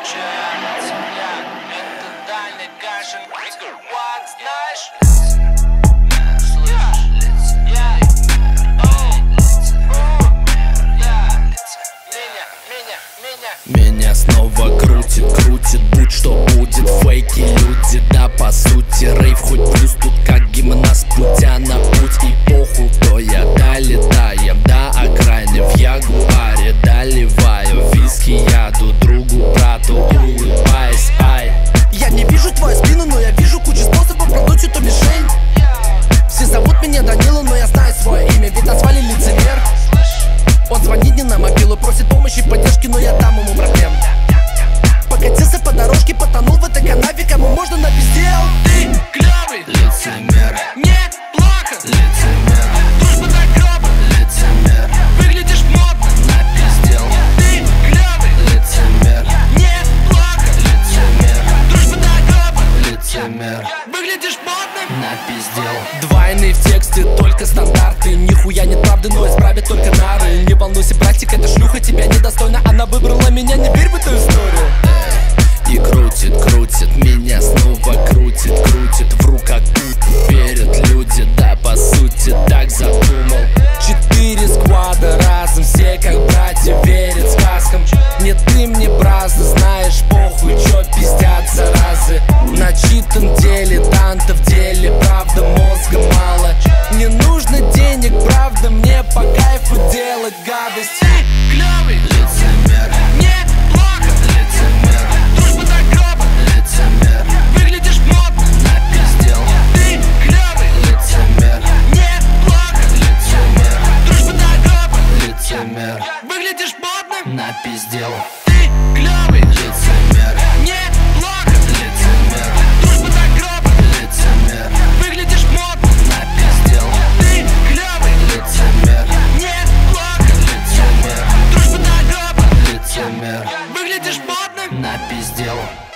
Это Дальний Кашин, вот знаешь. Меня снова крутит, будь что будет. Фейки люди, да по сути. Рейв хоть плюс, тут как гимнаст, путя на путь. И похуй, то я долетаем до окраины в Ягуаре. Доливаю виски, яду другу, брату, улыбаясь. Ай, я не вижу твою спину, но я вижу кучу способов продуть эту мишень. Все зовут меня Данила, но я знаю свое имя, ведь назвали лицемер. Он звонит не на мобилу, просит помощи и поддержки, но я дам ему проблем. Покатился по дорожке, потонул в этой канаве, кому можно напиздел. Ты клёвый лицемер, неплохо лицемер, дружба до гроба, лицемер, выглядишь модно, напиздел. ты клёвый Лицемер, неплохо лицемер, дружба до гроба, лицемер, выглядишь модно, напиздел. Двойные в тексте, только стандарты. Нихуя нет правды, но исправят только нары. Не волнуйся, братик, эта шлюха тебя недостойна. Она выбрала меня, не верь в эту историю. И крутит, меня снова крутит. В руках тут верят люди, да по сути так задумал. 4 сквада разом, все как братья верят сказкам. Не ты мне бразды, знаешь, похуй, чё пиздят заразы. Начитан дилетант в деле, правда мозга мало. Не нужно денег, правда, мне по кайфу делать гадость. ты клёвый Лицемер, неплохо лицемер, дружба до гроба, лицемер, выглядишь модно, напиздел. ты клёвый Лицемер, неплохо лицемер, дружба до гроба, лицемер, выглядишь модно, напиздел. ты клёвый Лицемер, неплохо лицемер, дружба до гроба, лицемер, выглядишь модно, напиздел. ты клёвый Лицемер, неплохо лицемер, дружба до гроба, лицемер, выглядишь модно. напиздел.